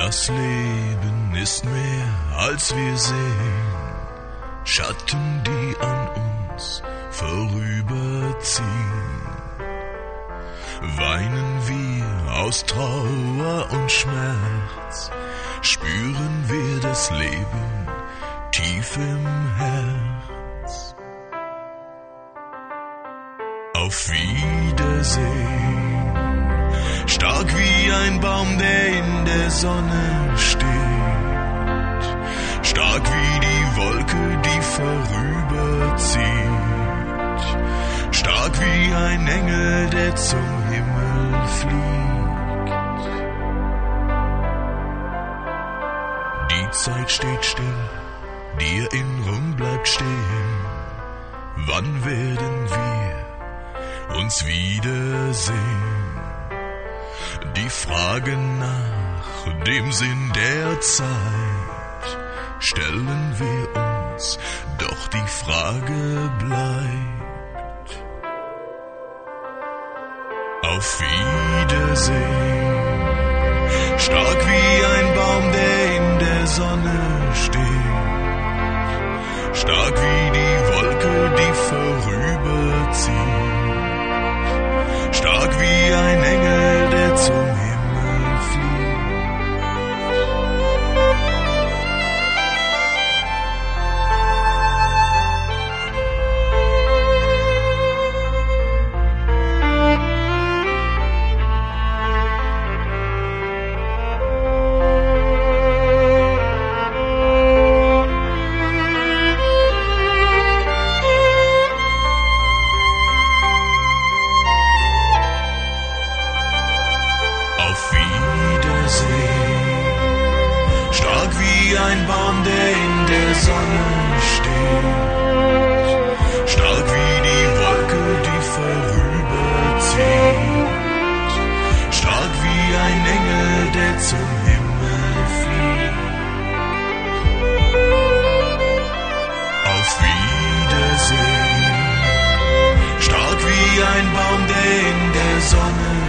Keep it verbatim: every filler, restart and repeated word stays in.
Das Leben ist mehr als wir sehen, Schatten, die an uns vorüberziehen. Weinen wir aus Trauer und Schmerz, spüren wir das Leben tief im Herz. Auf Wiedersehen, stark wie ein Baum, der in der Sonne steht, stark wie die Wolke, die vorüberzieht, stark wie ein Engel, der zum Himmel fliegt. Die Zeit steht still, die Erinnerung bleibt stehen. Wann werden wir uns wiedersehen? Die Frage nach dem Sinn der Zeit stellen wir uns, doch die Frage bleibt. Auf Wiedersehen, stark wie ein Baum, der in der Sonne steht, stark wie die Wolke, die vorüberzieht, stark wie ein Engel, der zum Himmel fliegt. Auf Wiedersehen, stark wie ein Baum, der in der Sonne steht, stark wie die Wolke, die vorüberzieht, stark wie ein Engel, der zum Himmel fliegt. Auf Wiedersehen, stark wie ein Baum, der in der Sonne